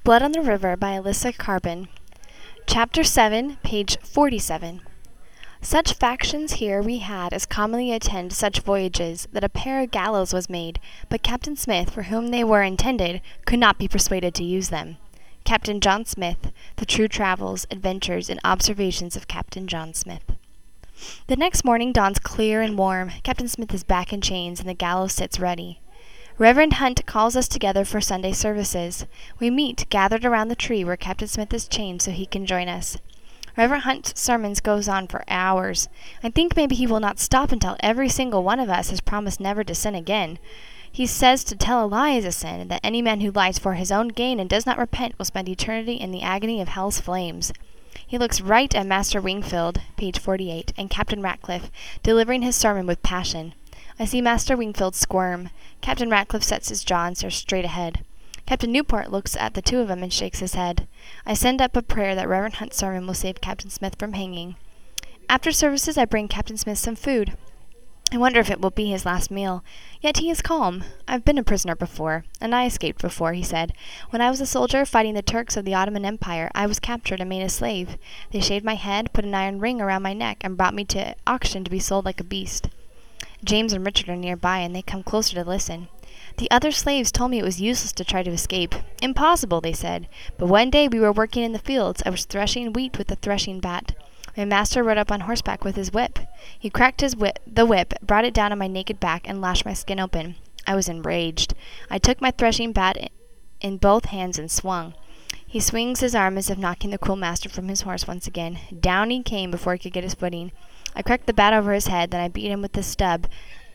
Blood on the River by Alyssa Carbon. Chapter 7, page 47. Such factions here we had as commonly attend such voyages, that a pair of gallows was made, but Captain Smith, for whom they were intended, could not be persuaded to use them. Captain John Smith, The True Travels, Adventures, and Observations of Captain John Smith. The next morning dawns clear and warm. Captain Smith is back in chains, and the gallows sits ready. Reverend Hunt calls us together for Sunday services. We meet, gathered around the tree where Captain Smith is chained so he can join us. Reverend Hunt's sermons goes on for hours. I think maybe he will not stop until every single one of us has promised never to sin again. He says to tell a lie is a sin, and that any man who lies for his own gain and does not repent will spend eternity in the agony of hell's flames. He looks right at Master Wingfield, page 48, and Captain Ratcliffe, delivering his sermon with passion. I see Master Wingfield squirm. Captain Ratcliffe sets his jaw and stares straight ahead. Captain Newport looks at the two of them and shakes his head. I send up a prayer that Reverend Hunt's sermon will save Captain Smith from hanging. After services, I bring Captain Smith some food. I wonder if it will be his last meal. Yet he is calm. I've been a prisoner before, and I escaped before, he said. When I was a soldier fighting the Turks of the Ottoman Empire, I was captured and made a slave. They shaved my head, put an iron ring around my neck, and brought me to auction to be sold like a beast. James and Richard are nearby, and they come closer to listen. The other slaves told me it was useless to try to escape. Impossible, they said. But one day we were working in the fields. I was threshing wheat with a threshing bat. My master rode up on horseback with his whip. He cracked the whip, brought it down on my naked back, and lashed my skin open. I was enraged. I took my threshing bat in both hands and swung. He swings his arm as if knocking the cruel master from his horse once again. Down he came before he could get his footing. I cracked the bat over his head, then I beat him with the stub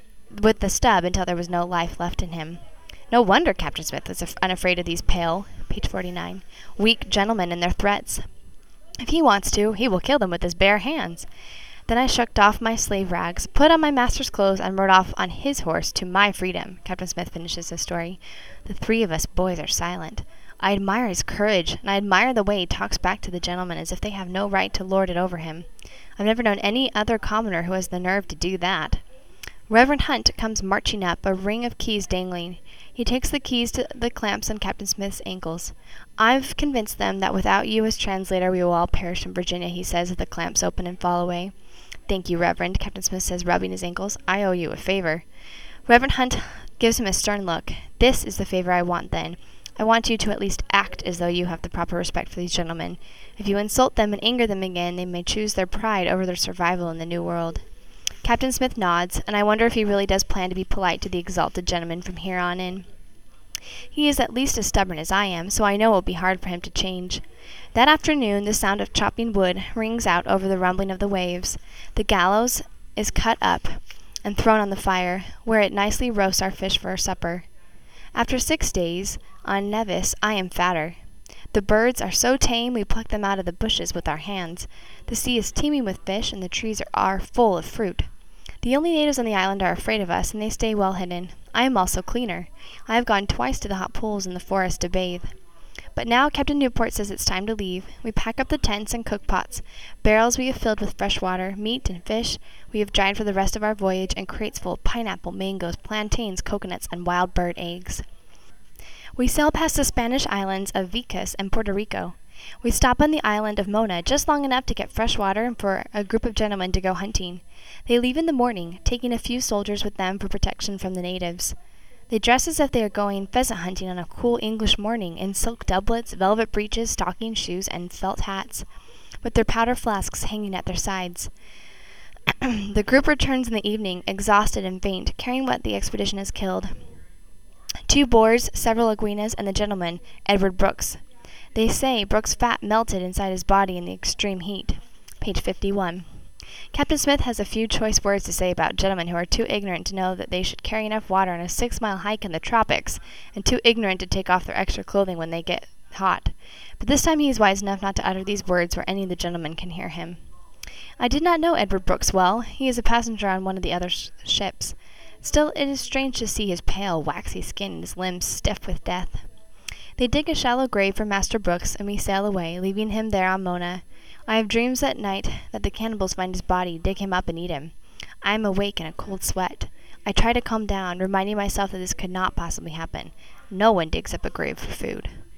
until there was no life left in him. No wonder Captain Smith was unafraid of these pale, page 49, weak gentlemen and their threats. If he wants to, he will kill them with his bare hands. Then I shucked off my slave rags, put on my master's clothes, and rode off on his horse to my freedom. Captain Smith finishes his story. The three of us boys are silent. I admire his courage, and I admire the way he talks back to the gentlemen as if they have no right to lord it over him. I've never known any other commoner who has the nerve to do that. Reverend Hunt comes marching up, a ring of keys dangling. He takes the keys to the clamps on Captain Smith's ankles. I've convinced them that without you as translator we will all perish in Virginia, he says as the clamps open and fall away. Thank you, Reverend, Captain Smith says, rubbing his ankles. I owe you a favor. Reverend Hunt gives him a stern look. This is the favor I want, then. I want you to at least act as though you have the proper respect for these gentlemen. If you insult them and anger them again, they may choose their pride over their survival in the New World. Captain Smith nods, and I wonder if he really does plan to be polite to the exalted gentleman from here on in. He is at least as stubborn as I am, so I know it will be hard for him to change. That afternoon the sound of chopping wood rings out over the rumbling of the waves. The gallows is cut up and thrown on the fire, where it nicely roasts our fish for our supper. After 6 days on Nevis I am fatter. The birds are so tame we pluck them out of the bushes with our hands. The sea is teeming with fish, and the trees are full of fruit. The only natives on the island are afraid of us, and they stay well hidden. I am also cleaner. I have gone twice to the hot pools in the forest to bathe. But now Captain Newport says it's time to leave. We pack up the tents and cook pots. Barrels we have filled with fresh water, meat, and fish we have dried for the rest of our voyage, and crates full of pineapple, mangoes, plantains, coconuts, and wild bird eggs. We sail past the Spanish islands of Vicas and Puerto Rico. We stop on the island of Mona just long enough to get fresh water and for a group of gentlemen to go hunting. They leave in the morning, taking a few soldiers with them for protection from the natives. They dress as if they are going pheasant hunting on a cool English morning, in silk doublets, velvet breeches, stocking shoes, and felt hats, with their powder flasks hanging at their sides. The group returns in the evening, exhausted and faint, carrying what the expedition has killed. 2 boars, several iguanas, and the gentleman, Edward Brooks. They say Brooks' fat melted inside his body in the extreme heat. Page 51. Captain Smith has a few choice words to say about gentlemen who are too ignorant to know that they should carry enough water on a 6-mile hike in the tropics, and too ignorant to take off their extra clothing when they get hot. But this time he is wise enough not to utter these words where any of the gentlemen can hear him. I did not know Edward Brooks well. He is a passenger on one of the other ships. Still, it is strange to see his pale, waxy skin and his limbs stiff with death. They dig a shallow grave for Master Brooks, and we sail away, leaving him there on Mona. I have dreams at night that the cannibals find his body, dig him up, and eat him. I am awake in a cold sweat. I try to calm down, reminding myself that this could not possibly happen. No one digs up a grave for food.